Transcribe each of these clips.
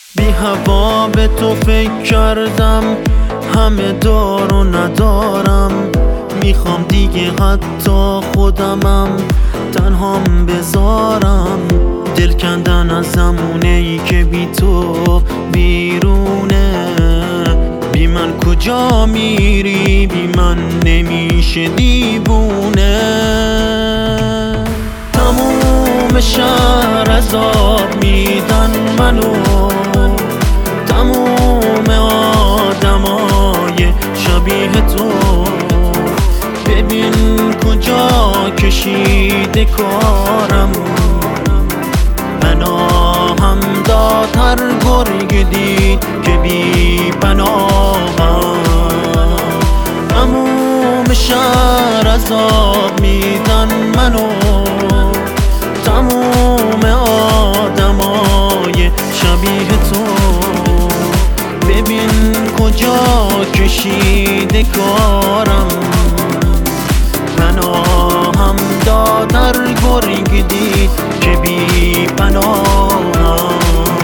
بی هوا به تو فکر کردم، همه دار و ندارم. میخوام دیگه حتی خودمم تنهام بذارم. دل کندن از زمونه‌ای که بی تو بیرونه. بی من کجا میری؟ بی من نمیشه دیوونه. تموم شهر عذاب میدن منو، تموم آدمای شبیه تو. ببین کجا کشیده کارم، پناهم داد هر گرگ دید که بی پناهم. تموم شهر عذاب میدن منو، تموم آدمای شبیه تو. ببین کجا کشیده کارم، پناهم داد هر گرگ دید که بی پناهم.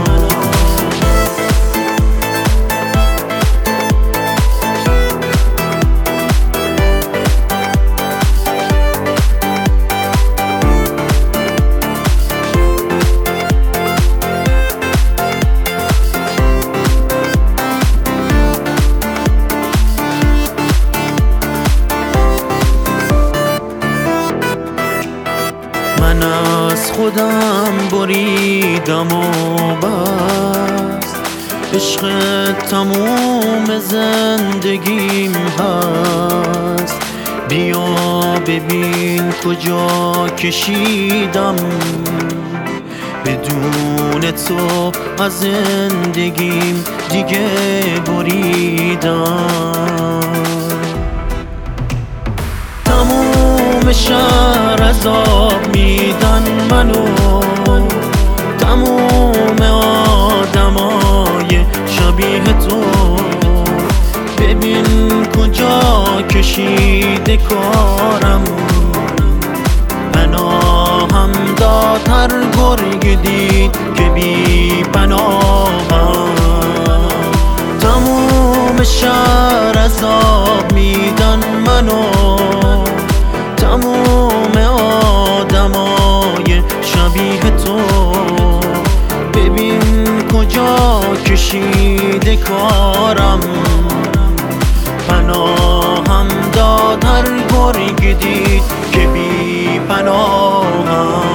من از خودم بریدم و بس، عشق تموم زندگیم هست. بیا ببین کجا کشیدم، بدون تو از زندگیم دیگه بریدم. تموم شهر عذاب میدن منو، تموم آدمای شبیه تو. ببین کجا کشیده کارم، پناهم داد هر گرگ دید که بی پناهم. تموم شهر عذاب میدن منو، تموم آدمای شبیه تو. ببین کجا کشیده کارم، پناهم داد هر گرگ دید که بی پناهم.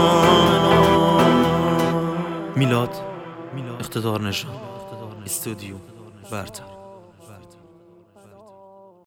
میلاد اقتدار نژاد، استودیو برتر.